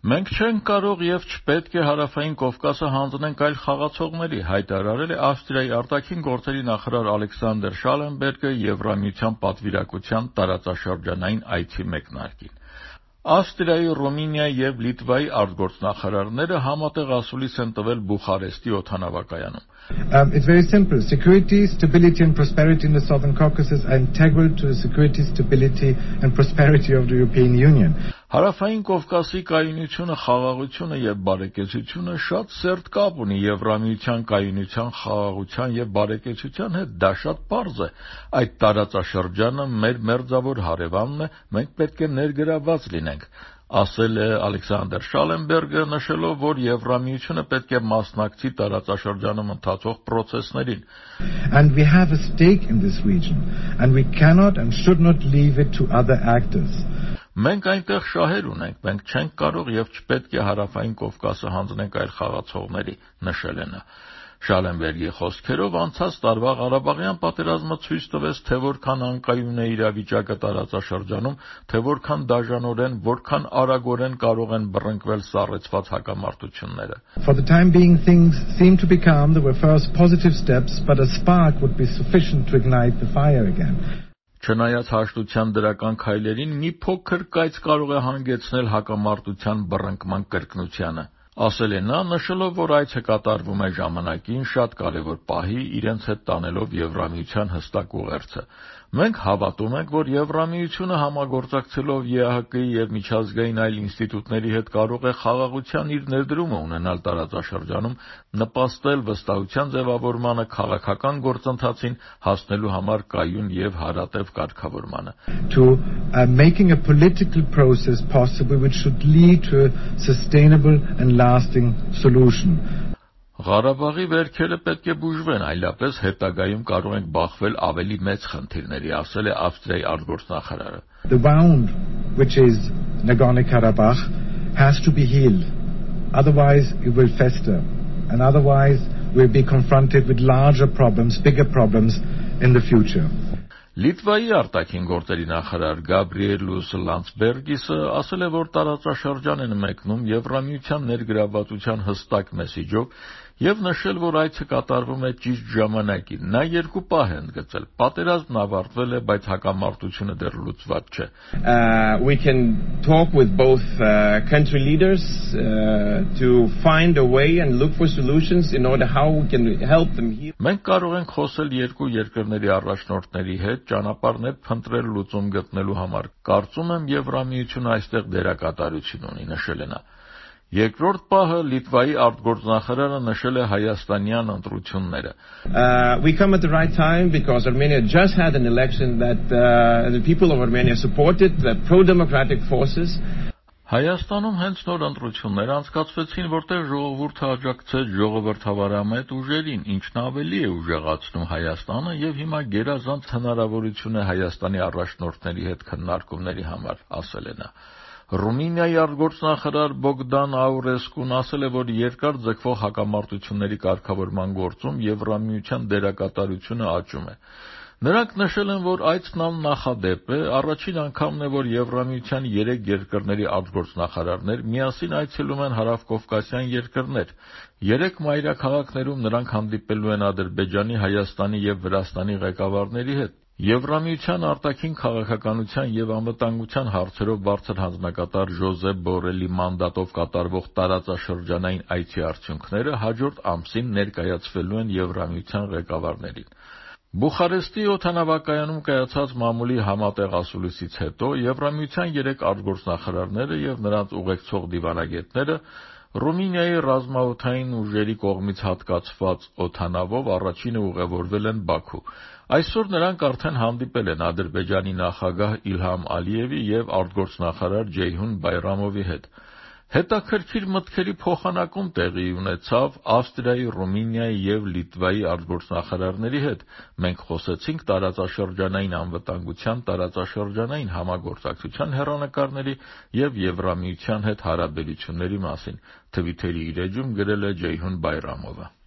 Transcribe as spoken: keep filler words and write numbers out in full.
Մենք չենք կարող եւ չպետք է Հարավային Կովկասը հանձնենք այլ խաղացողների, հայտարարել է Ավստրիայի արտաքին գործերի նախարար Ալեքսանդր Շալենբերգը Եվրամիության պատվիրակության տարածաշրջանային այցի մեկնարկին։ Ավստրիայի, Ռումինիայի եւ Լիտվայի արտգործնախարարները համատեղ ասուլիս են տվել Բուխարեստի օդանավակայանում։ Um, it's very simple. Security, stability and prosperity in the Southern Caucasus are integral to the security, stability and prosperity of the European Union. Հարավային Կովկասի կայունությունը, խաղաղությունը եւ բարեկեցությունը շատ սերտ կապ ունի Եվրամիության կայունության, խաղաղության եւ բարեկեցության հետ, դա շատ պարզ է։ Այդ տարածաշրջանը մեր մերձավոր հարևանն է, մենք պետք է ներգրավված լինենք, ասել է Ալեքսանդր Շալենբերգը, նշելով, որ Եվրամիությունը պետք է մասնակցի տարածաշրջանում ընթացող պրոցեսներին։ And we have a stake in this region and we cannot and should not leave it to other actors. Մենք այնտեղ շահեր ունենք, մենք չենք կարող եւ չպետք է Հարավային Կովկասը հանձնենք այլ խաղացողների, նշել է նա։ Շալենբերգի խոսքերով անցած տարվա Ղարաբաղյան պատերազմը ցույց տվեց, թե որքան անկայուն է իրավիճակը տարածաշրջանում, թե որքան դաժանորեն, որքան արագորեն կարող են բռնկվել սառեցված հակամարտությունները։ For the time being things seem to be calm. There were first positive steps, but a spark would be sufficient to ignite the fire again. Չնայած հաշտության դրական քայլերին, մի փոքր կայծ կարող է հանգեցնել հակամարտության բռնկման կրկնությանը, ասել է նա, նշելով, որ այցը կատարվում է ժամանակին շատ կարևոր պահի, իրենց հետ տանելով Եվրամիության հստակ ուղերձը։ Մենք հավատում ենք, որ Եվրամիությունը համագործակցելով ԵԱՀԿ-ի եւ միջազգային այլ ինստիտուտների հետ կարող է խաղաղության իր ներդրումը ունենալ տարածաշրջանում, նպաստել վստահության ձևավորմանը, քաղաքական գործընթացին հասնելու համար կայուն եւ հարատև կարգավորմանը։ To uh, making a political process possible which should lead to a sustainable and lasting solution. Ղարաբաղի վերքերը պետք է բուժվեն, այլապես հետագայում կարող ենք բախվել ավելի մեծ խնդիրների, ասել է Ավստրիայի արտգործնախարարը։ The wound, which is Nagorno-Karabakh, has to be healed. Otherwise it will fester, and otherwise we'll be confronted with larger problems, bigger problems in the future. Լիտվայի արտաքին գործերի նախարար Գաբրիելուս Լանցբերգիսը ասել է, որ տարածաշրջան են մեկնում Եվրամիության ներգրավվածության հստակ մեսիջով եւ նշել, որ այցը կատարվում է ճիշտ ժամանակին։ Նա երկու պահ է ընդգծել. պատերազմն ավարտվել է, բայց հակամարտությունը դեռ լուծված չէ։ We can talk with both uh, country leaders uh, to find a way and look for solutions in order how we can help them heal. Մենք կարող ենք խոսել երկու երկրների առաջնորդների հետ, ճանապարհներ փնտրել լուծում գտնելու համար։ Կարծում եմ, Եվրամիությունը այստեղ դերակատարություն ունի, նշել է նա։ Երկրորդ պահը Լիտվայի արտգործնախարարը նշել է հայաստանյան ընտրությունները։ We come at the right time because Armenia just had an election that uh, the people of Armenia supported the pro-democratic forces. Հայաստանում հենց նոր ընտրություններ անցկացվեցին, որտեղ ժողովուրդը աջակցեց ժողովրդավարամետ ուժերին, ինչն ավելի է ուժեղացնում Հայաստանը եւ հիմա գերազանց հնարավորություն է Հայաստանի առաջնորդների հետ քննարկումների համար, ասել է նա։ Ռումինիայի արտգործնախարար Բոգդան Աուրեսկուն ասել է, որ երկար ձգվող հակամարտությունների կարգավորման գործում Եվրամիության դերակատարությունը աճում է։ Նրանք նշել են, որ այցն աննախադեպ է, առաջին անգամն է, որ Եվրամիության երեք երկրների արտգործնախարարներ միասին այցելում են հարավկովկասյան երկրներ։ Երեք մայրաքաղաքներում նրանք հանդիպելու են Ադրբեջանի, Հայաստանի եւ Վրաստանի ղեկավարների հետ։ Եվրամիության արտաքին քաղաքականության եւ անվտանգության հարցերով բարձր հանձնակատար Ժոզեփ Բորելի մանդատով կատարվող տարածաշրջանային այցի արդյունքները հաջորդ ամսին ներկայացվելու են Եվրամիության ղեկավարներին։ Բուխարեստի օդանավակայանում կայացած մամուլի համատեղ ասուլիսից հետո Եվրամիության երեք արտգործնախարարները եւ նրանց ուղեկցող դիվանագետները Ռումինիայի ռազմաօդային ուժերի կողմից հատկացված օդանավով առաջինը ուղևորվել են Բաքու։ Այսօր նրանք արդեն հանդիպել են Ադրբեջանի նախագահ Իլհամ Ալիևի եւ արտգործնախարար Ջեյհուն Բայրամովի հետ։ Հետաքրքիր մտքերի փոխանակում տեղի ունեցավ Ավստրիայի, Ռումինիայի եւ Լիտվայի արտգործնախարարների հետ։ Մենք խոսեցինք տարածաշրջանային անվտանգության, տարածաշրջանային համագործակցության հեռանկարների եւ Եվրամիության հետ հարաբերությունների մասին, Թվիթերի իր էջում գրել է Ջեյհուն Բայրամովը։